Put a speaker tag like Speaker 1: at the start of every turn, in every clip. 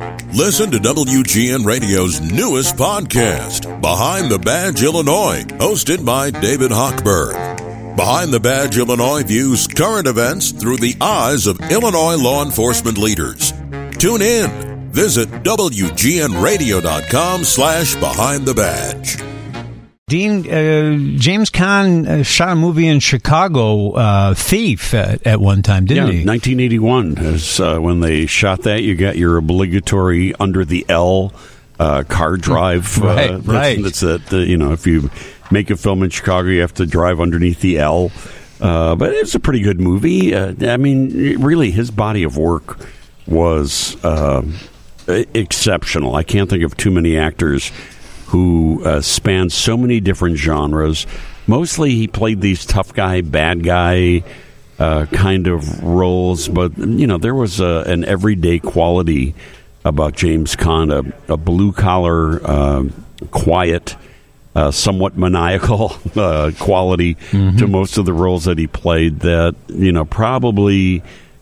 Speaker 1: Listen to WGN Radio's newest podcast, Behind the Badge Illinois, hosted by David Hochberg. Behind the Badge Illinois views current events through the eyes of Illinois law enforcement leaders. Tune in. Visit WGNRadio.com/Behind the Badge.
Speaker 2: Dean, James Caan shot a movie in Chicago, Thief, at one time, didn't he?
Speaker 3: 1981 is when they shot that. You got your obligatory under the L car drive.
Speaker 2: Right.
Speaker 3: That's that. If you make a film in Chicago, you have to drive underneath the L. But it's a pretty good movie. Really, his body of work was exceptional. I can't think of too many actors who spanned so many different genres. Mostly he played these tough guy, bad guy kind of roles, but there was an everyday quality about James Caan, a blue-collar, quiet, somewhat maniacal quality to most of the roles that he played that, probably,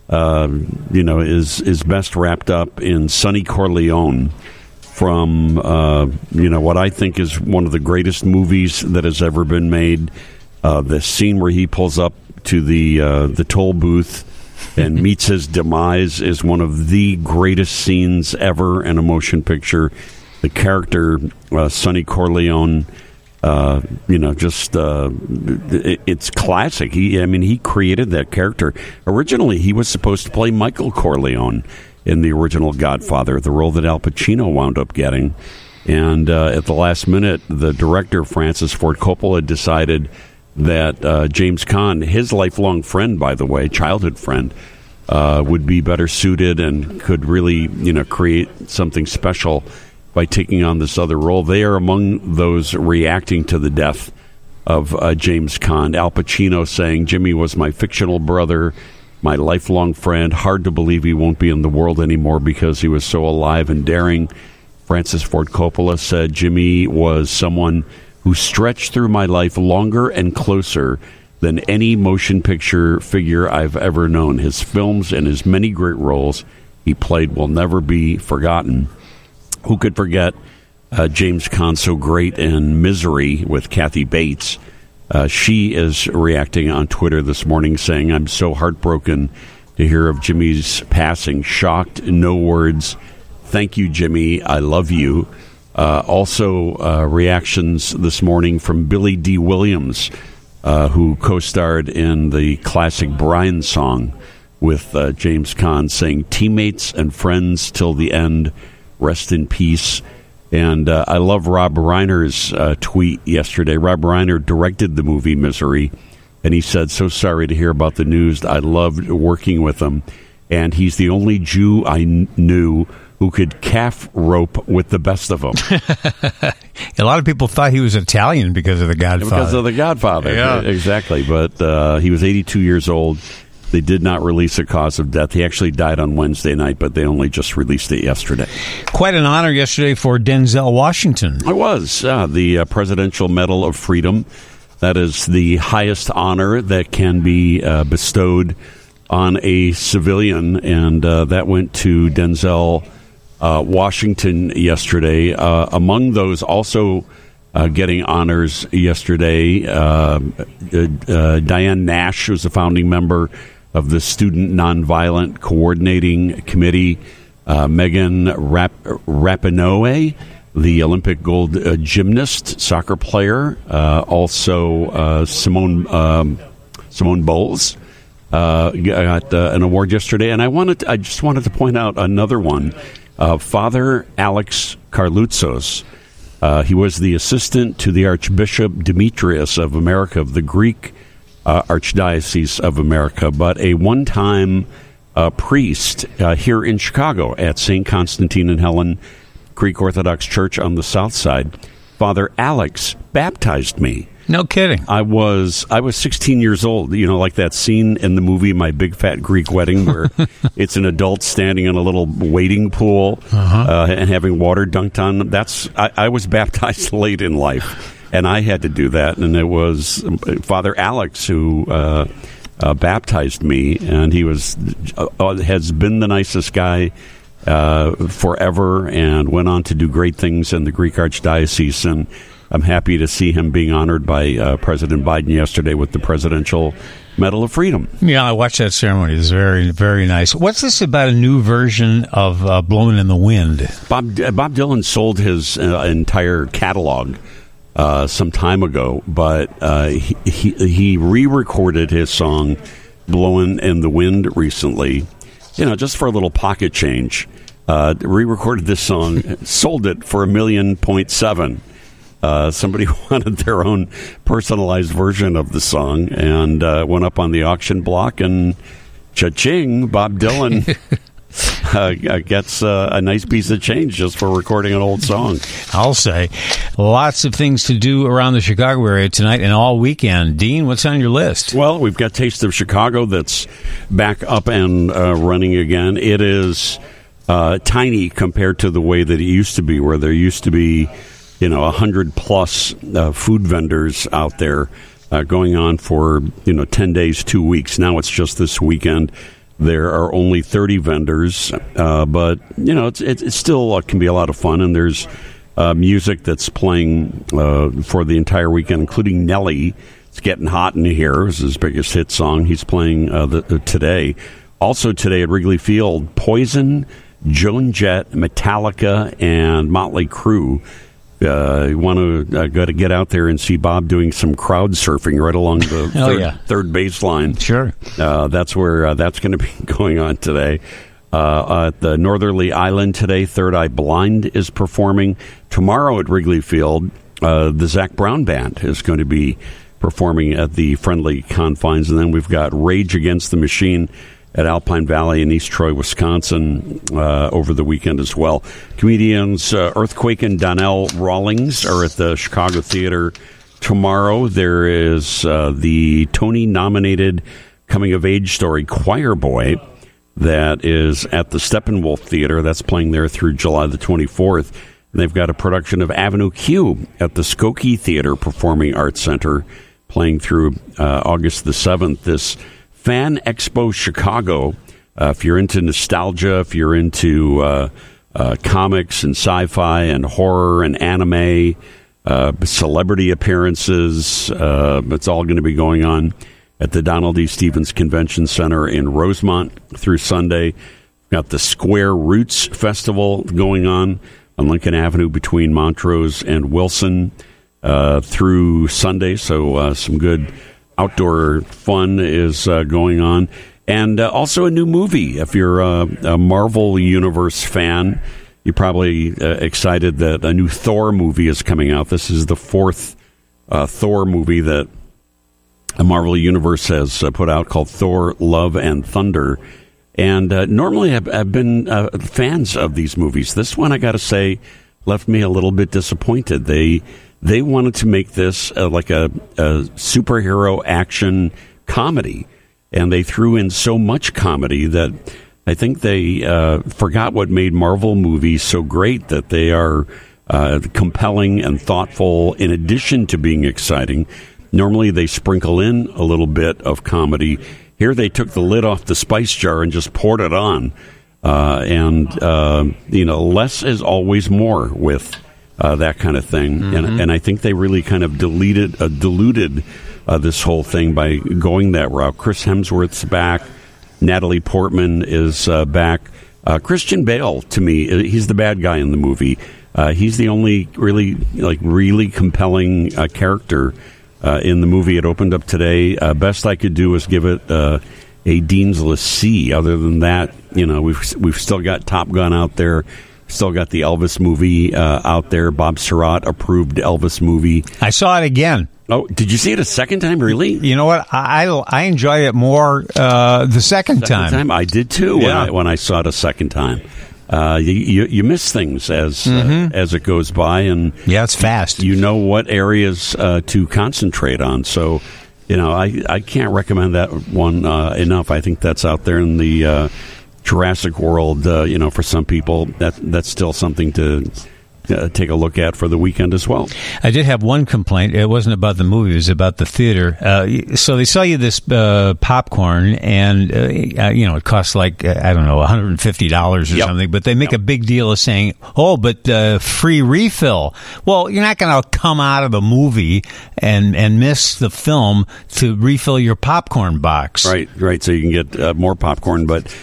Speaker 3: is best wrapped up in Sonny Corleone, from what I think is one of the greatest movies that has ever been made. The scene where he pulls up to the toll booth and meets his demise is one of the greatest scenes ever in a motion picture. The character Sonny Corleone, it's classic. He created that character. Originally, he was supposed to play Michael Corleone in the original Godfather, the role that Al Pacino wound up getting. And at the last minute, the director, Francis Ford Coppola, decided that James Caan, his lifelong friend, by the way, childhood friend, would be better suited and could really, create something special by taking on this other role. They are among those reacting to the death of James Caan. Al Pacino saying, "Jimmy was my fictional brother, my lifelong friend. Hard to believe he won't be in the world anymore because he was so alive and daring." Francis Ford Coppola said, "Jimmy was someone who stretched through my life longer and closer than any motion picture figure I've ever known. His films and his many great roles he played will never be forgotten." Who could forget James Caan, so great in Misery with Kathy Bates? She is reacting on Twitter this morning saying, "I'm so heartbroken to hear of Jimmy's passing. Shocked, no words. Thank you, Jimmy. I love you." Also, reactions this morning from Billy D. Williams, who co-starred in the classic Brian song with James Caan, saying, "Teammates and friends till the end. Rest in peace." And I love Rob Reiner's tweet yesterday. Rob Reiner directed the movie Misery, and he said, "So sorry to hear about the news. I loved working with him, and he's the only Jew I knew who could calf rope with the best of them."
Speaker 2: A lot of people thought he was Italian because of The Godfather.
Speaker 3: Because of The Godfather,
Speaker 2: yeah.
Speaker 3: Exactly. But he was 82 years old. They did not release a cause of death. He actually died on Wednesday night, but they only just released it yesterday.
Speaker 2: Quite an honor yesterday for Denzel Washington.
Speaker 3: It was. The Presidential Medal of Freedom. That is the highest honor that can be bestowed on a civilian, and that went to Denzel Washington yesterday. Among those also getting honors yesterday, Diane Nash, who's a founding member of the Student Nonviolent Coordinating Committee, Megan Rapinoe, the Olympic gold gymnast, soccer player, also Simone Bowles got an award yesterday. And I just wanted to point out another one, Father Alex Karloutsos. He was the assistant to the Archbishop Demetrius of America, of the Greek Archdiocese of America, but a one-time priest here in Chicago at St. Constantine and Helen Greek Orthodox Church on the south side. Father Alex baptized me.
Speaker 2: No kidding.
Speaker 3: I was 16 years old, like that scene in the movie My Big Fat Greek Wedding where it's an adult standing in a little wading pool and having water dunked on them. I was baptized late in life, and I had to do that, and it was Father Alex who baptized me, and he has been the nicest guy forever and went on to do great things in the Greek Archdiocese. And I'm happy to see him being honored by President Biden yesterday with the Presidential Medal of Freedom.
Speaker 2: Yeah, I watched that ceremony. It's very, very nice. What's this about a new version of Blowing in the Wind?
Speaker 3: Bob Dylan sold his entire catalog some time ago, but he re-recorded his song Blowing in the Wind recently, just for a little pocket change. Re-recorded this song, sold it for $1.7 million. Somebody wanted their own personalized version of the song and went up on the auction block, and cha-ching, Bob Dylan gets a nice piece of change just for recording an old song.
Speaker 2: I'll say. Lots of things to do around the Chicago area tonight and all weekend. Dean, what's on your list?
Speaker 3: Well, we've got Taste of Chicago that's back up and running again. It is tiny compared to the way that it used to be, where there used to be 100-plus food vendors out there going on for 10 days, 2 weeks. Now it's just this weekend. There are only 30 vendors, but it still can be a lot of fun. And there's music that's playing for the entire weekend, including Nelly. It's Getting Hot in Here is his biggest hit song. He's playing today. Also today at Wrigley Field, Poison, Joan Jett, Metallica, and Motley Crue. You want to get out there and see Bob doing some crowd surfing right along the third baseline.
Speaker 2: Sure.
Speaker 3: That's where that's going to be going on today. At the Northerly Island today, Third Eye Blind is performing. Tomorrow at Wrigley Field, the Zac Brown Band is going to be performing at the Friendly Confines. And then we've got Rage Against the Machine at Alpine Valley in East Troy, Wisconsin, over the weekend as well. Comedians Earthquake and Donnell Rawlings are at the Chicago Theater tomorrow. There is the Tony-nominated coming-of-age story Choir Boy that is at the Steppenwolf Theater. That's playing there through July the 24th. And they've got a production of Avenue Q at the Skokie Theater Performing Arts Center playing through August the 7th. This Fan Expo Chicago, if you're into nostalgia, if you're into comics and sci-fi and horror and anime, celebrity appearances, it's all going to be going on at the Donald E. Stevens Convention Center in Rosemont through Sunday. Got the Square Roots Festival going on Lincoln Avenue between Montrose and Wilson through Sunday, so some good outdoor fun is going on. And also a new movie. If you're a Marvel Universe fan, you're probably excited that a new Thor movie is coming out. This is the fourth Thor movie that the Marvel Universe has put out, called Thor, Love, and Thunder. And normally I've been fans of these movies. This one, I got to say, left me a little bit disappointed. They wanted to make this like a superhero action comedy, and they threw in so much comedy that I think they forgot what made Marvel movies so great, that they are compelling and thoughtful in addition to being exciting. Normally they sprinkle in a little bit of comedy. Here they took the lid off the spice jar and just poured it on. Less is always more with that kind of thing. Mm-hmm. And I think they really kind of diluted this whole thing by going that route. Chris Hemsworth's back. Natalie Portman is back. Christian Bale, to me, he's the bad guy in the movie. He's the only really compelling character in the movie. It opened up today. Best I could do was give it a Deansless C. Other than that, we've still got Top Gun out there. Still got the Elvis movie out there. Bob Surratt approved Elvis movie.
Speaker 2: I saw it again.
Speaker 3: Oh, did you see it a second time, really?
Speaker 2: You know what? I enjoy it more the second time.
Speaker 3: I did, too, when I saw it a second time. You miss things as it goes by. And
Speaker 2: yeah, it's fast.
Speaker 3: You know what areas to concentrate on. So, I can't recommend that one enough. I think that's out there in the Jurassic World, for some people. That's still something to take a look at for the weekend as well.
Speaker 2: I did have one complaint. It wasn't about the movie. It was about the theater. So they sell you this popcorn, and it costs like I don't know, $150 or something. But they make a big deal of saying, "Oh, but free refill." Well, you're not going to come out of a movie and miss the film to refill your popcorn box.
Speaker 3: Right. So you can get more popcorn, but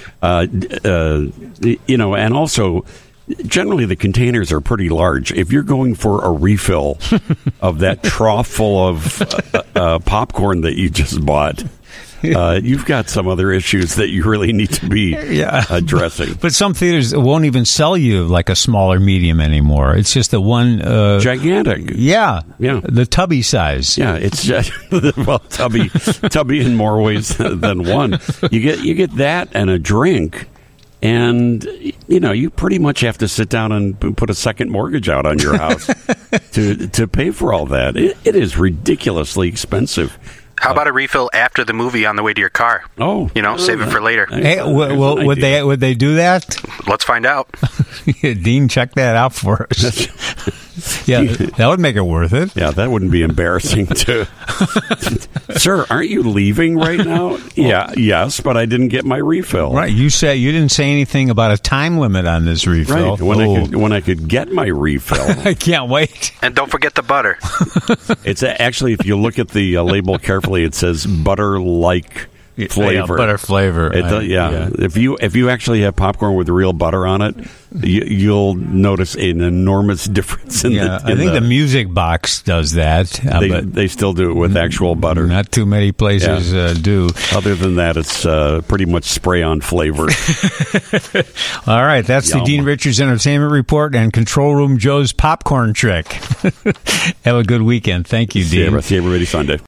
Speaker 3: and also. Generally, the containers are pretty large. If you're going for a refill of that trough full of popcorn that you just bought, you've got some other issues that you really need to be addressing.
Speaker 2: But some theaters won't even sell you like a small or medium anymore. It's just the one
Speaker 3: gigantic.
Speaker 2: Yeah, the tubby size.
Speaker 3: Yeah, it's just, tubby in more ways than one. You get that and a drink. And, you pretty much have to sit down and put a second mortgage out on your house to pay for all that. It is ridiculously expensive.
Speaker 4: How about a refill after the movie on the way to your car?
Speaker 3: Oh.
Speaker 4: Save it for later.
Speaker 2: Hey, would they do that?
Speaker 4: Let's find out.
Speaker 2: Dean, check that out for us. Yeah, that would make it worth it.
Speaker 3: Yeah, that wouldn't be embarrassing to... Sir, aren't you leaving right now? Yes, but I didn't get my refill.
Speaker 2: Right, you didn't say anything about a time limit on this refill.
Speaker 3: Right, when I could get my refill.
Speaker 2: I can't wait.
Speaker 4: And don't forget the butter.
Speaker 3: It's actually, if you look at the label carefully, it says butter-like flavor.
Speaker 2: Butter flavor.
Speaker 3: If you actually have popcorn with real butter on it, you'll notice an enormous difference in the...
Speaker 2: I think the music box does that.
Speaker 3: But they still do it with actual butter.
Speaker 2: Not too many places do.
Speaker 3: Other than that, it's pretty much spray-on flavor.
Speaker 2: All right, that's the Dean Richards Entertainment Report and Control Room Joe's popcorn trick. Have a good weekend. Thank you, Dean.
Speaker 3: See everybody Sunday.